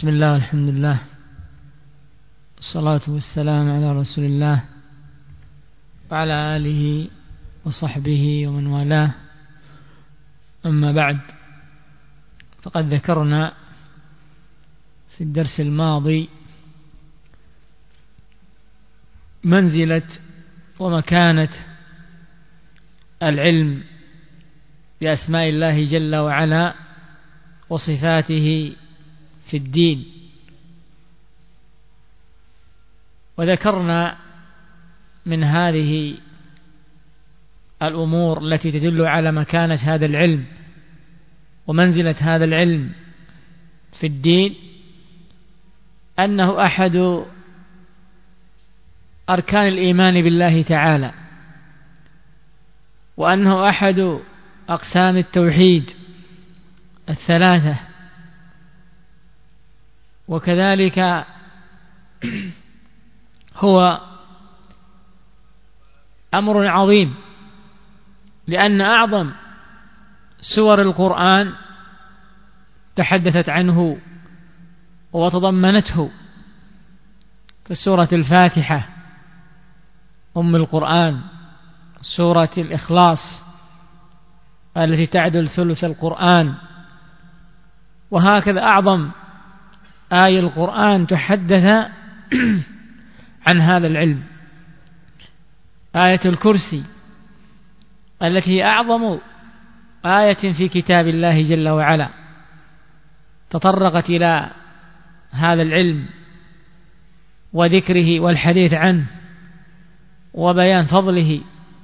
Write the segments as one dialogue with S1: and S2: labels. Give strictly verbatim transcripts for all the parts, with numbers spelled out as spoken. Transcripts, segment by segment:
S1: بسم الله والحمد لله والصلاة والسلام على رسول الله وعلى آله وصحبه ومن والاه. أما بعد، فقد ذكرنا في الدرس الماضي منزلة ومكانة العلم بأسماء الله جل وعلا وصفاته في الدين، وذكرنا من هذه الأمور التي تدل على مكانة هذا العلم ومنزلة هذا العلم في الدين أنه أحد أركان الإيمان بالله تعالى، وأنه أحد أقسام التوحيد الثلاثة، وكذلك هو أمر عظيم، لأن أعظم سور القرآن تحدثت عنه وتضمنته، كسورة الفاتحة أم القرآن، سورة الإخلاص التي تعدل ثلث القرآن، وهكذا أعظم آية القرآن تحدث عن هذا العلم، آية الكرسي التي هي أعظم آية في كتاب الله جل وعلا، تطرقت إلى هذا العلم وذكره والحديث عنه وبيان فضله.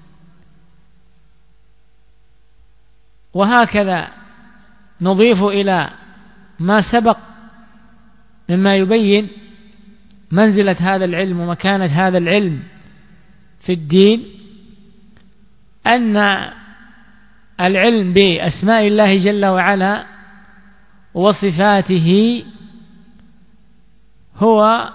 S1: وهكذا نضيف إلى ما سبق مما يبين منزلة هذا العلم ومكانة هذا العلم في الدين أن العلم بأسماء الله جل وعلا وصفاته هو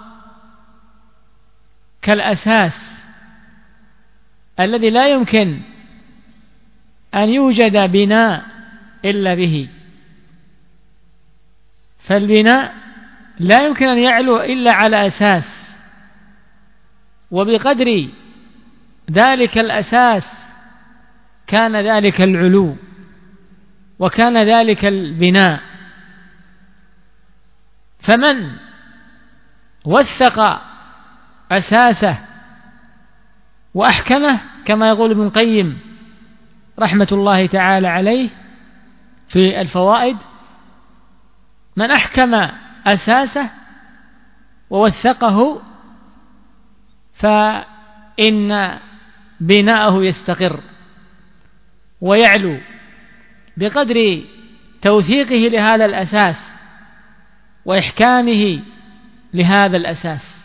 S1: كالأساس الذي لا يمكن أن يوجد بناء إلا به، فالبناء لا يمكن أن يعلو إلا على أساس، وبقدر ذلك الأساس كان ذلك العلو وكان ذلك البناء. فمن وثق أساسه وأحكمه، كما يقول ابن القيم رحمة الله تعالى عليه في الفوائد، من أحكم أساسه ووثقه فإن بناءه يستقر ويعلو بقدر توثيقه لهذا الأساس وإحكامه لهذا الأساس.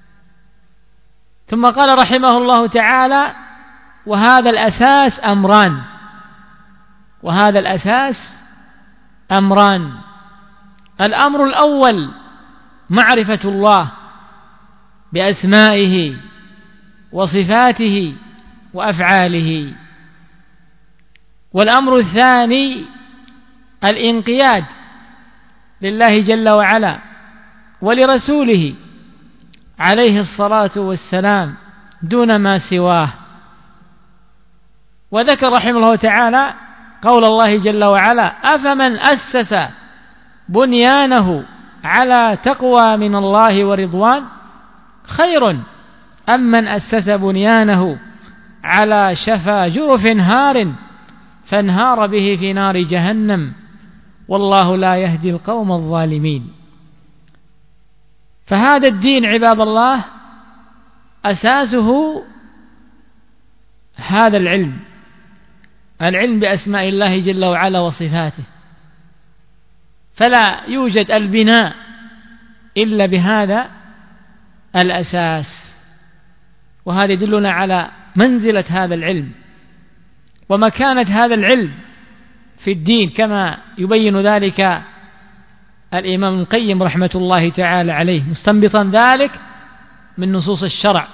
S1: ثم قال رحمه الله تعالى: وهذا الأساس أمران وهذا الأساس أمران الأمر الأول معرفة الله بأسمائه وصفاته وأفعاله، والأمر الثاني الانقياد لله جل وعلا ولرسوله عليه الصلاة والسلام دون ما سواه. وذكر رحمه الله تعالى قول الله جل وعلا: أفمن أسس بنيانه على تقوى من الله ورضوان خير أم من أسس بنيانه على شفا جرف هار فانهار به في نار جهنم والله لا يهدي القوم الظالمين. فهذا الدين عباد الله أساسه هذا العلم، العلم بأسماء الله جل وعلا وصفاته، فلا يوجد البناء إلا بهذا الأساس. وهذا يدلنا على منزلة هذا العلم ومكانة هذا العلم في الدين، كما يبين ذلك الإمام ابن القيم رحمة الله تعالى عليه، مستنبطا ذلك من نصوص الشرع.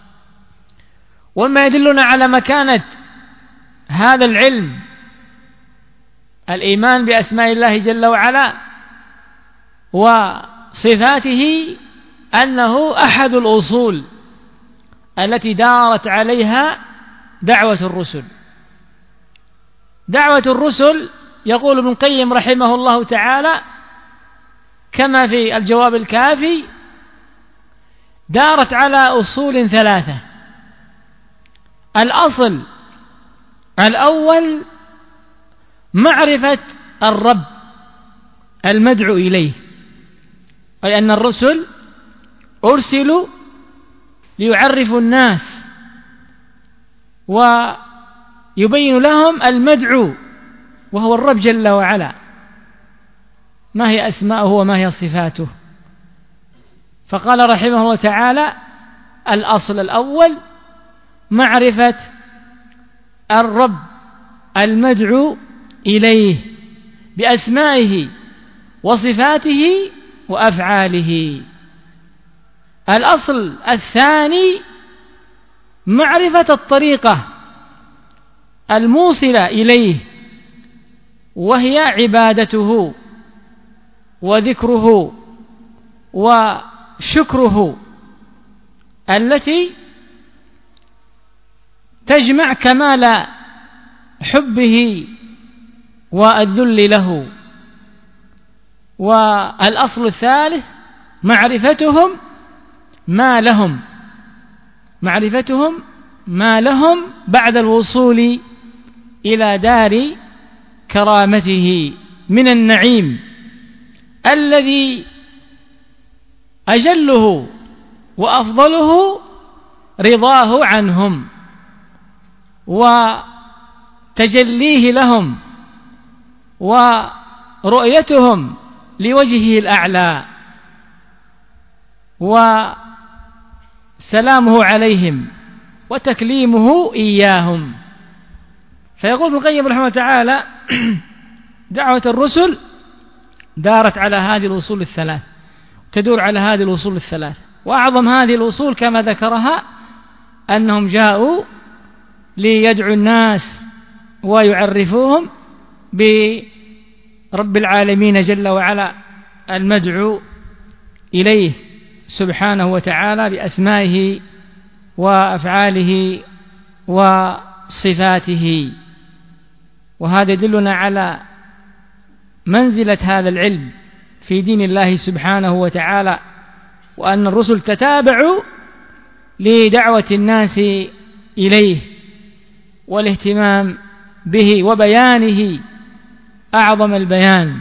S1: وما يدلنا على مكانة هذا العلم الإيمان بأسماء الله جل وعلا صفاته أنه أحد الأصول التي دارت عليها دعوة الرسل. دعوة الرسل يقول ابن القيم رحمه الله تعالى كما في الجواب الكافي دارت على أصول ثلاثة. الأصل الأول معرفة الرب المدعو إليه، أي أن الرسل أرسلوا ليعرفوا الناس ويبين لهم المدعو وهو الرب جل وعلا، ما هي أسماؤه وما هي صفاته. فقال رحمه الله تعالى الأصل الأول معرفة الرب المدعو إليه بأسمائه وصفاته وأفعاله. الأصل الثاني معرفة الطريقة الموصلة إليه، وهي عبادته وذكره وشكره التي تجمع كمال حبه والذل له. والأصل الثالث معرفتهم ما لهم معرفتهم ما لهم بعد الوصول إلى دار كرامته من النعيم الذي أجله وأفضله رضاه عنهم وتجليه لهم ورؤيتهم لوجهه الأعلى وسلامه عليهم وتكليمه إياهم. فيقول ابن القيم رحمه الله تعالى دعوة الرسل دارت على هذه الأصول الثلاث، تدور على هذه الأصول الثلاث، وأعظم هذه الأصول كما ذكرها أنهم جاءوا ليدعوا الناس ويعرفوهم برب العالمين جل وعلا المدعو إليه سبحانه وتعالى بأسمائه وأفعاله وصفاته. وهذا يدلنا على منزلة هذا العلم في دين الله سبحانه وتعالى، وأن الرسل تتابعوا لدعوة الناس إليه والاهتمام به وبيانه أعظم البيان.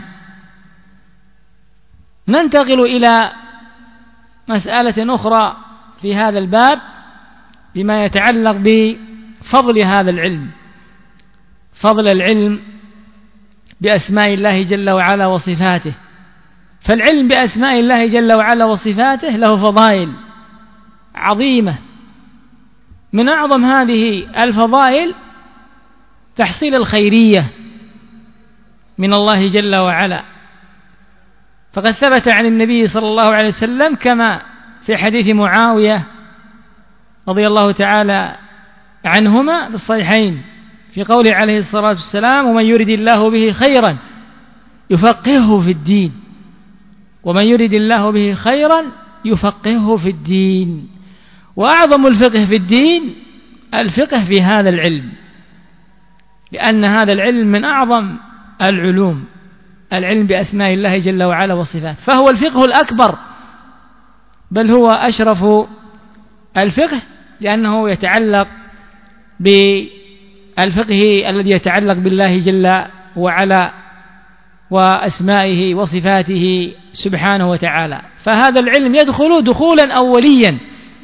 S1: ننتقل إلى مسألة أخرى في هذا الباب بما يتعلق بفضل هذا العلم، فضل العلم بأسماء الله جل وعلا وصفاته. فالعلم بأسماء الله جل وعلا وصفاته له فضائل عظيمة، من أعظم هذه الفضائل تحصيل الخيرية من الله جل وعلا. فقد ثبت عن النبي صلى الله عليه وسلم كما في حديث معاوية رضي الله تعالى عنهما في الصحيحين في قوله عليه الصلاة والسلام ومن يرد الله به خيرا يفقهه في الدين، ومن يرد الله به خيرا يفقهه في الدين. وأعظم الفقه في الدين الفقه في هذا العلم، لأن هذا العلم من أعظم العلوم، العلم بأسماء الله جل وعلا وصفاته، فهو الفقه الأكبر، بل هو أشرف الفقه، لأنه يتعلق بالفقه الذي يتعلق بالله جل وعلا وأسمائه وصفاته سبحانه وتعالى. فهذا العلم يدخل دخولا أوليا،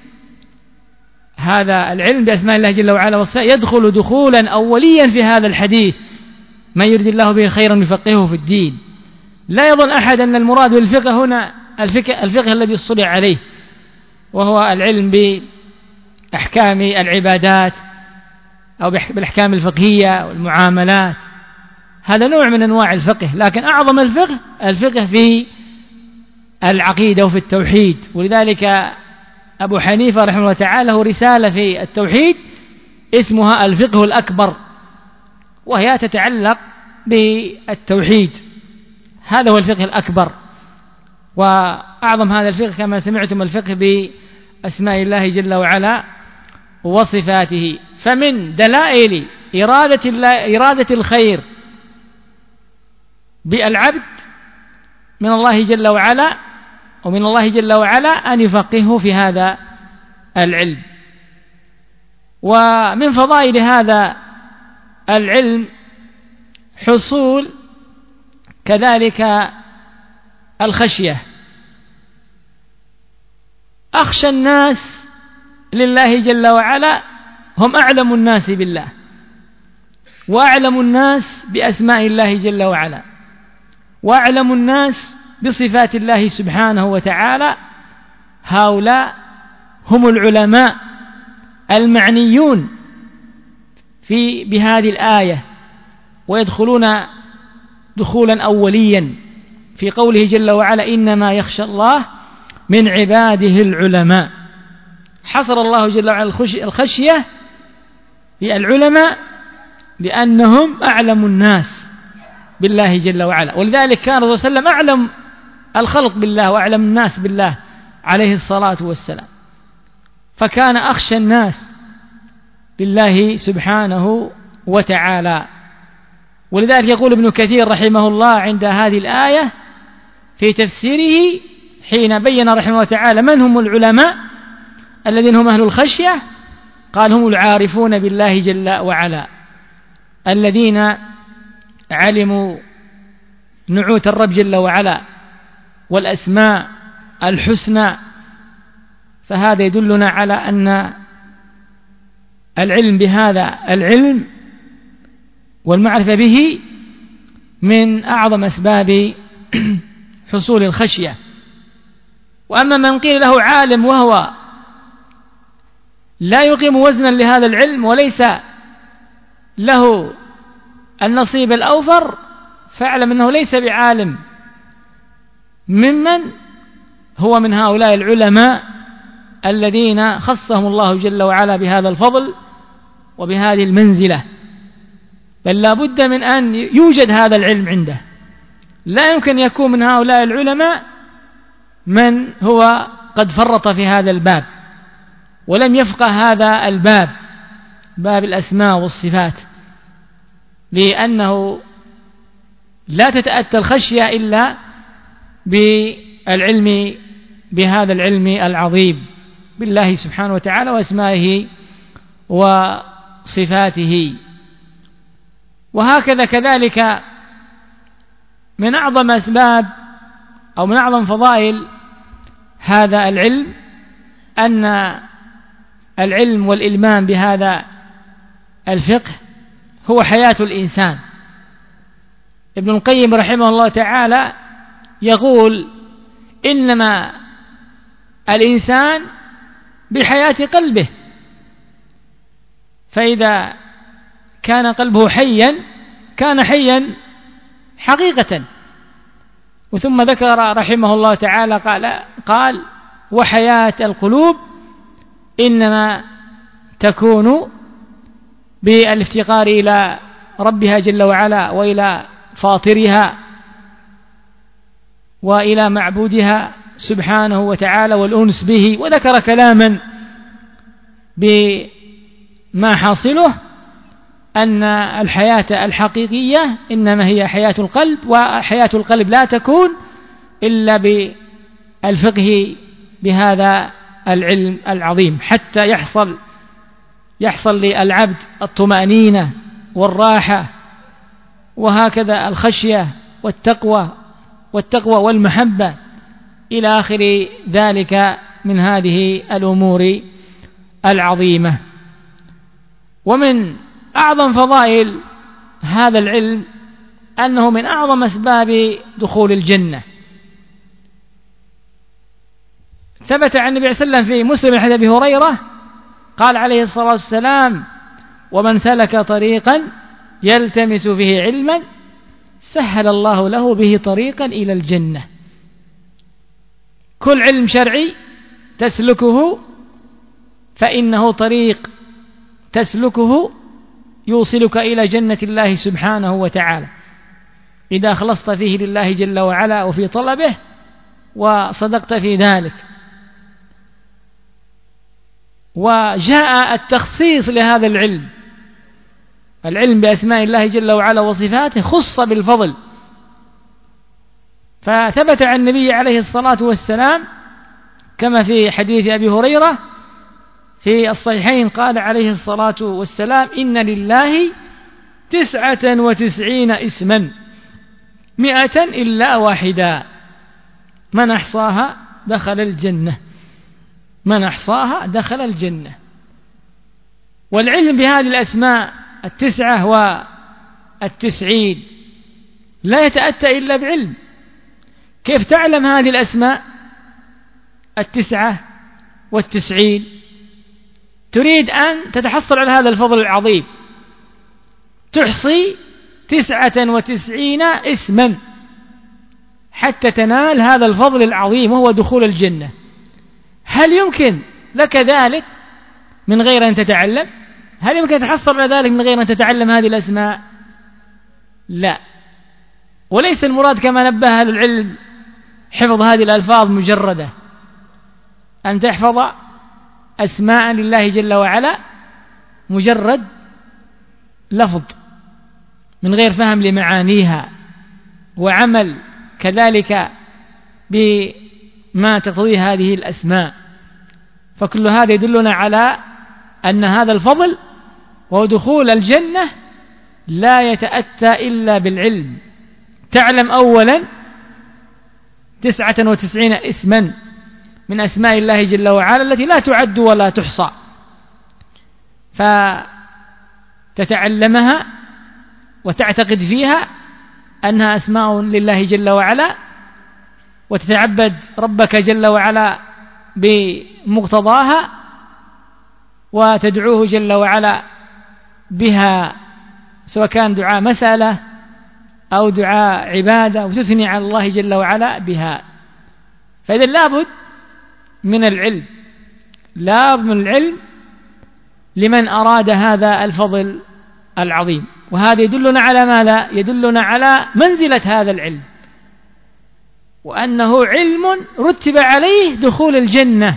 S1: هذا العلم بأسماء الله جل وعلا وصفاته يدخل دخولا أوليا في هذا الحديث من يريد الله به خيرا يفقهه في الدين. لا يظن أحد أن المراد بالفقه هنا الفقه, الفقه الذي اصطلع عليه، وهو العلم بأحكام العبادات أو بالأحكام الفقهية والمعاملات، هذا نوع من أنواع الفقه. لكن أعظم الفقه الفقه في العقيدة وفي التوحيد. ولذلك أبو حنيفة رحمه الله تعالى له رسالة في التوحيد اسمها الفقه الأكبر، وهي تتعلق بالتوحيد، هذا هو الفقه الأكبر. وأعظم هذا الفقه كما سمعتم الفقه بأسماء الله جل وعلا وصفاته. فمن دلائل إرادة, الله إرادة الخير بالعبد من الله جل وعلا ومن الله جل وعلا أن يفقهه في هذا العلم. ومن فضائل هذا العلم حصول كذلك الخشية. أخشى الناس لله جل وعلا هم أعلم الناس بالله وأعلم الناس بأسماء الله جل وعلا وأعلم الناس بصفات الله سبحانه وتعالى. هؤلاء هم العلماء المعنيون في بهذه الآية ويدخلون دخولا أوليا في قوله جل وعلا إنما يخشى الله من عباده العلماء. حصر الله جل وعلا الخشية في العلماء لأنهم أعلم الناس بالله جل وعلا، ولذلك كان الرسول صلى الله عليه وسلم أعلم الخلق بالله وأعلم الناس بالله عليه الصلاة والسلام، فكان أخشى الناس بالله سبحانه وتعالى. ولذلك يقول ابن كثير رحمه الله عند هذه الآية في تفسيره حين بين رحمه الله تعالى من هم العلماء الذين هم أهل الخشية، قال هم العارفون بالله جل وعلا الذين علموا نعوت الرب جل وعلا والأسماء الحسنى. فهذا يدلنا على أن العلم بهذا العلم والمعرفة به من أعظم أسباب حصول الخشية. وأما من قيل له عالم وهو لا يقيم وزنا لهذا العلم وليس له النصيب الأوفر، فاعلم أنه ليس بعالم، ممن هو من هؤلاء العلماء الذين خصهم الله جل وعلا بهذا الفضل وبهذه المنزلة. بل لا بد من أن يوجد هذا العلم عنده. لا يمكن يكون من هؤلاء العلماء من هو قد فرط في هذا الباب ولم يفقه هذا الباب، باب الأسماء والصفات، لأنه لا تتأتى الخشية إلا بالعلم بهذا العلم العظيم بالله سبحانه وتعالى وأسمائه وصفاته. وهكذا كذلك من أعظم أسباب أو من أعظم فضائل هذا العلم أن العلم والإلمام بهذا الفقه هو حياة الإنسان. ابن القيم رحمه الله تعالى يقول إنما الإنسان بحياة قلبه، فإذا كان قلبه حيا كان حيا حقيقة. وثم ذكر رحمه الله تعالى قال, قال وحياة القلوب إنما تكون بالافتقار إلى ربها جل وعلا وإلى فاطرها وإلى معبودها سبحانه وتعالى والأنس به. وذكر كلاما بما حاصله أن الحياة الحقيقية إنما هي حياة القلب، وحياة القلب لا تكون إلا بالفقه بهذا العلم العظيم حتى يحصل يحصل للعبد الطمأنينة والراحة، وهكذا الخشية والتقوى والتقوى والمحبة إلى آخر ذلك من هذه الأمور العظيمة. ومن أعظم فضائل هذا العلم أنه من أعظم أسباب دخول الجنة. ثبت عن النبي صلى الله عليه وسلم في مسلم حديث أبي هريرة قال عليه الصلاة والسلام ومن سلك طريقا يلتمس فيه علما سهل الله له به طريقا إلى الجنة. كل علم شرعي تسلكه فإنه طريق تسلكه يوصلك إلى جنة الله سبحانه وتعالى إذا أخلصت فيه لله جل وعلا وفي طلبه وصدقت في ذلك. وجاء التخصيص لهذا العلم، العلم بأسماء الله جل وعلا وصفاته خص بالفضل، فثبت عن النبي عليه الصلاة والسلام كما في حديث أبي هريرة في الصحيحين قال عليه الصلاة والسلام: إن لله تسعة وتسعين اسما مئة إلا واحدا من أحصاها دخل الجنة، من أحصاها دخل الجنة. والعلم بهذه الأسماء التسعة والتسعين لا يتأتى إلا بعلم. كيف تعلم هذه الأسماء التسعة والتسعين؟ تريد أن تتحصل على هذا الفضل العظيم، تحصي تسعة وتسعين اسما حتى تنال هذا الفضل العظيم وهو دخول الجنة. هل يمكن لك ذلك من غير أن تتعلم؟ هل يمكن تحصل على ذلك من غير أن تتعلم هذه الأسماء؟ لا. وليس المراد كما نبه أهل العلم حفظ هذه الألفاظ مجردة، أن تحفظ أسماء لله جل وعلا مجرد لفظ من غير فهم لمعانيها وعمل كذلك بما تقضيه هذه الأسماء. فكل هذا يدلنا على أن هذا الفضل ودخول الجنة لا يتأتى إلا بالعلم. تعلم أولا تسعة وتسعين اسما من أسماء الله جل وعلا التي لا تعد ولا تحصى، فتتعلمها وتعتقد فيها أنها أسماء لله جل وعلا، وتتعبد ربك جل وعلا بمقتضاها، وتدعوه جل وعلا بها، سواء كان دعاء مسألة أو دعاء عبادة، وتثني على الله جل وعلا بها. فإذا لابد من العلم، لابد من العلم لمن أراد هذا الفضل العظيم. وهذا يدلنا على ماذا؟ يدلنا على منزلة هذا العلم، وأنه علم رتب عليه دخول الجنة،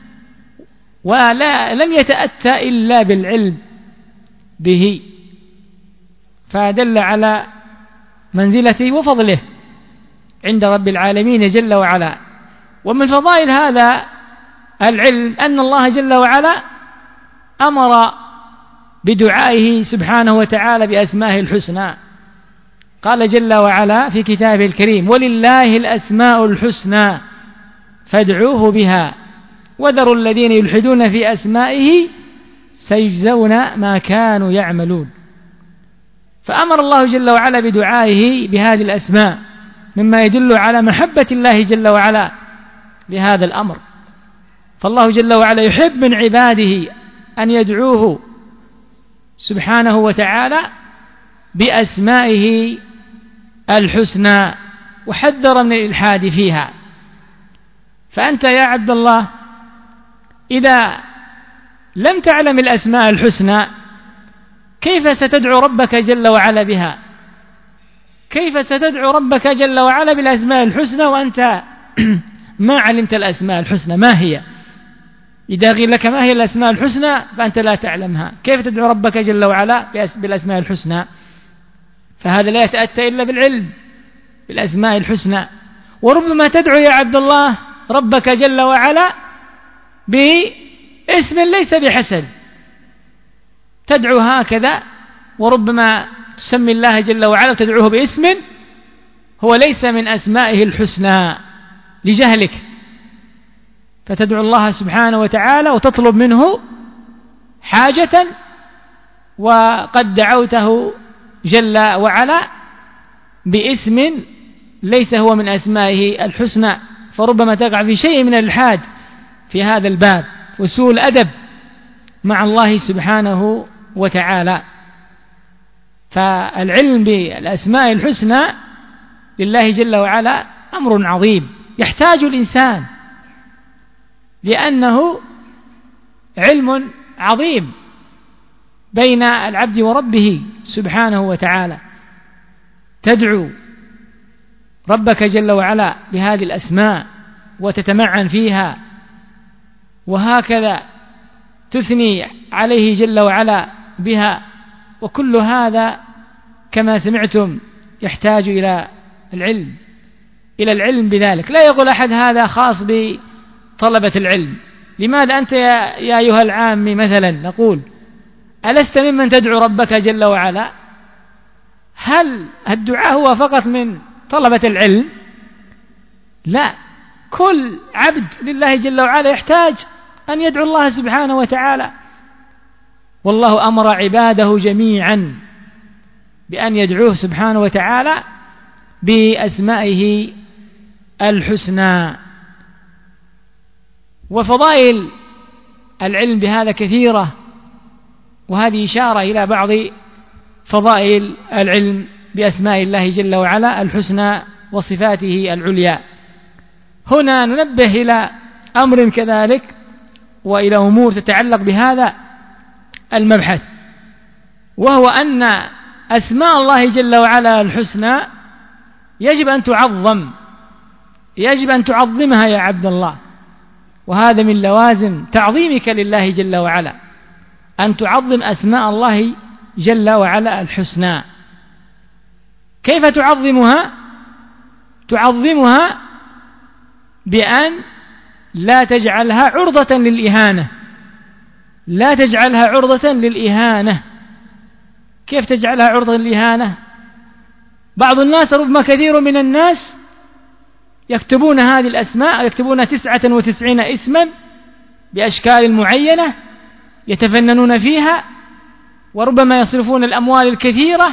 S1: ولا لم يتأتى إلا بالعلم به، فدل على منزلته وفضله عند رب العالمين جل وعلا. ومن فضائل هذا العلم أن الله جل وعلا أمر بدعائه سبحانه وتعالى بأسمائه الحسنى. قال جل وعلا في كتابه الكريم: ولله الأسماء الحسنى فادعوه بها وذروا الذين يلحدون في أسمائه سيجزون ما كانوا يعملون. فأمر الله جل وعلا بدعائه بهذه الأسماء، مما يدل على محبة الله جل وعلا بهذا الأمر. فالله جل وعلا يحب من عباده أن يدعوه سبحانه وتعالى بأسمائه الحسنى، وحذر من الإلحاد فيها. فأنت يا عبد الله إذا لم تعلم الأسماء الحسنى كيف ستدعو ربك جل وعلا بها؟ كيف ستدعو ربك جل وعلا بالأسماء الحسنى وأنت ما علمت الأسماء الحسنى ما هي؟ إذا قيل لك ما هي الأسماء الحسنى فأنت لا تعلمها، كيف تدعو ربك جل وعلا بالأسماء الحسنى؟ فهذا لا يتأتى إلا بالعلم بالأسماء الحسنى. وربما تدعو يا عبد الله ربك جل وعلا باسم ليس بحسن، تدعو هكذا، وربما تسمي الله جل وعلا تدعوه باسم هو ليس من أسمائه الحسنى لجهلك، فتدعو الله سبحانه وتعالى وتطلب منه حاجة وقد دعوته جل وعلا باسم ليس هو من أسمائه الحسنى، فربما تقع في شيء من الإلحاد في هذا الباب وسوء الأدب مع الله سبحانه وتعالى. فالعلم بالأسماء الحسنى لله جل وعلا أمر عظيم يحتاج الإنسان، لأنه علم عظيم بين العبد وربه سبحانه وتعالى. تدعو ربك جل وعلا بهذه الأسماء وتتمعن فيها، وهكذا تثني عليه جل وعلا بها. وكل هذا كما سمعتم يحتاج إلى العلم إلى العلم بذلك. لا يقول أحد هذا خاص بطلبة العلم. لماذا أنت يا, يا أيها العامي مثلا نقول ألست ممن تدعو ربك جل وعلا؟ هل الدعاء هو فقط من طلبة العلم؟ لا، كل عبد لله جل وعلا يحتاج أن يدعو الله سبحانه وتعالى. والله أمر عباده جميعا بأن يدعوه سبحانه وتعالى بأسمائه الحسنى. وفضائل العلم بهذا كثيرة، وهذه إشارة إلى بعض فضائل العلم بأسماء الله جل وعلا الحسنى وصفاته العليا. هنا ننبه إلى أمر كذلك وإلى أمور تتعلق بهذا المبحث، وهو أن أسماء الله جل وعلا الحسنى يجب أن تعظم، يجب أن تعظمها يا عبد الله. وهذا من لوازم تعظيمك لله جل وعلا، أن تعظم أسماء الله جل وعلا الحسنى. كيف تعظمها؟ تعظمها بأن لا تجعلها عرضة للإهانة، لا تجعلها عرضة للإهانة. كيف تجعلها عرضة للإهانة؟ بعض الناس، ربما كثير من الناس، يكتبون هذه الأسماء، يكتبون تسعة وتسعين اسما بأشكال معينة يتفننون فيها، وربما يصرفون الأموال الكثيرة،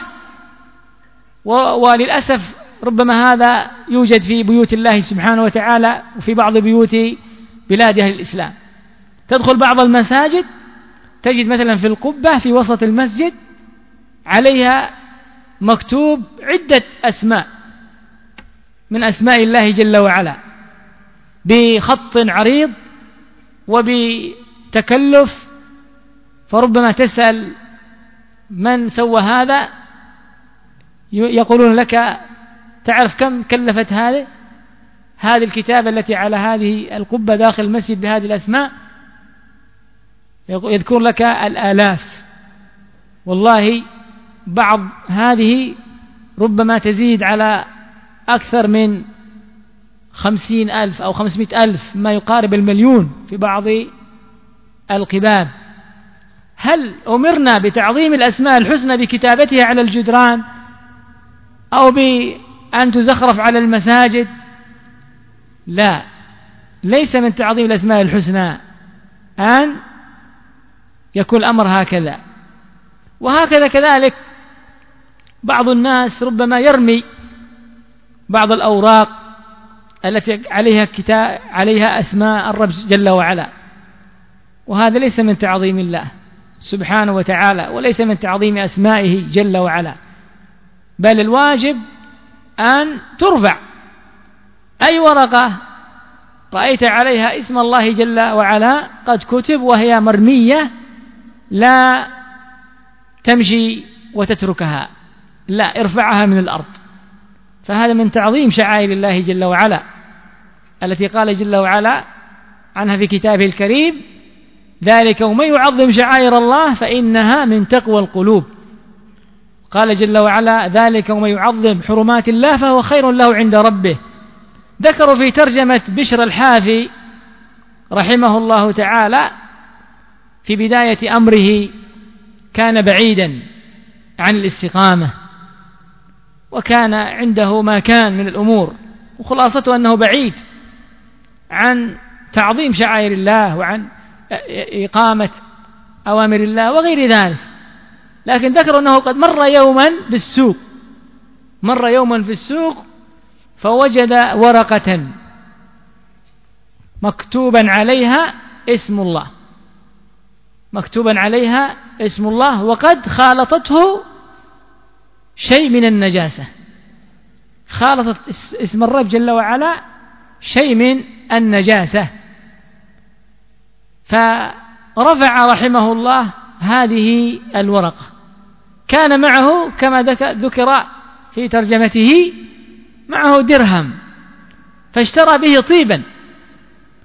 S1: وللأسف ربما هذا يوجد في بيوت الله سبحانه وتعالى وفي بعض بيوت بلاد أهل الإسلام. تدخل بعض المساجد تجد مثلا في القبة في وسط المسجد عليها مكتوب عدة أسماء من أسماء الله جل وعلا بخط عريض وبتكلف، فربما تسأل من سوى هذا يقولون لك تعرف كم كلفت هذه هذه الكتابة التي على هذه القبة داخل المسجد بهذه الأسماء؟ يذكر لك الآلاف. والله بعض هذه ربما تزيد على أكثر من خمسين ألف أو خمسمائة ألف، ما يقارب المليون في بعض القباب. هل أمرنا بتعظيم الأسماء الحسنى بكتابتها على الجدران أو بأن تزخرف على المساجد؟ لا، ليس من تعظيم الأسماء الحسنى أن يكون الأمر هكذا. وهكذا كذلك بعض الناس ربما يرمي بعض الأوراق التي عليها كتاب عليها أسماء الرب جل وعلا، وهذا ليس من تعظيم الله سبحانه وتعالى، وليس من تعظيم أسمائه جل وعلا، بل الواجب أن ترفع. أي ورقة رأيت عليها اسم الله جل وعلا قد كتب وهي مرمية لا تمشي وتتركها، لا، ارفعها من الأرض. فهذا من تعظيم شعائر الله جل وعلا التي قال جل وعلا عنها في كتابه الكريم: ذلك ومن يعظم شعائر الله فإنها من تقوى القلوب. قال جل وعلا: ذلك ومن يعظم حرمات الله فهو خير له عند ربه. ذكروا في ترجمة بشر الحافي رحمه الله تعالى في بداية أمره كان بعيدا عن الاستقامة، وكان عنده ما كان من الأمور، وخلاصته أنه بعيد عن تعظيم شعائر الله وعن إقامة أوامر الله وغير ذلك. لكن ذكروا أنه قد مر يوما بالسوق مر يوما في السوق فوجد ورقة مكتوبا عليها اسم الله مكتوبا عليها اسم الله وقد خالطته شيء من النجاسة، خالطت اسم الرب جل وعلا شيء من النجاسة. فرفع رحمه الله هذه الورقة، كان معه كما ذكر في ترجمته معه درهم، فاشترى به طيبا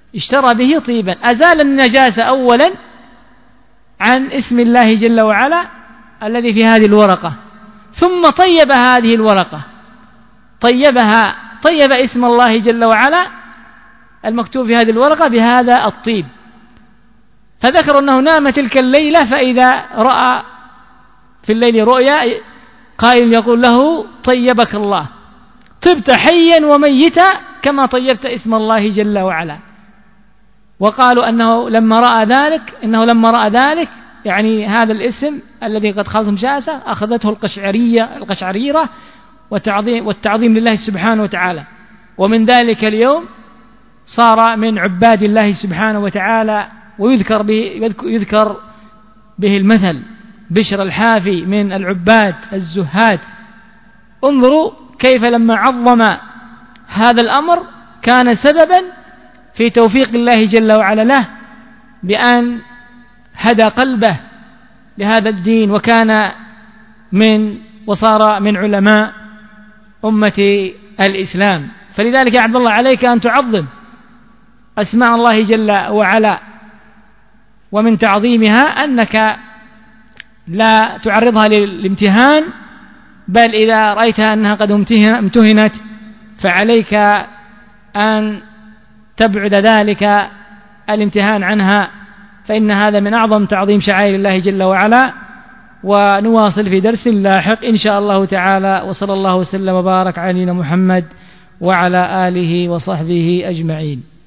S1: اشترى به طيبا، أزال النجاسة أولا عن اسم الله جل وعلا الذي في هذه الورقة، ثم طيب هذه الورقة، طيبها طيب اسم الله جل وعلا المكتوب في هذه الورقة بهذا الطيب. فذكر أنه نام تلك الليلة فإذا رأى في الليل رؤيا قائل يقول له طيبك الله، طبت حيا وميتا كما طيبت اسم الله جل وعلا. وقالوا أنه لما رأى ذلك إنه لما رأى ذلك يعني هذا الاسم الذي قد خلطهم شاسة أخذته القشعرية القشعريرة والتعظيم, والتعظيم لله سبحانه وتعالى. ومن ذلك اليوم صار من عباد الله سبحانه وتعالى، ويذكر به, يذكر به المثل بشر الحافي من العباد الزهاد. انظروا كيف لما عظم هذا الأمر كان سببا في توفيق الله جل وعلا له بأن هدى قلبه لهذا الدين، وكان من وصار من علماء أمة الإسلام. فلذلك يا عبد الله عليك أن تعظم أسماء الله جل وعلا، ومن تعظيمها أنك لا تعرضها للامتهان، بل إذا رأيتها أنها قد امتهنت فعليك أن تبعد ذلك الامتهان عنها، فإن هذا من أعظم تعظيم شعائر الله جل وعلا. ونواصل في درس لاحق إن شاء الله تعالى، وصلى الله وسلم وبارك على نبينا محمد وعلى آله وصحبه أجمعين.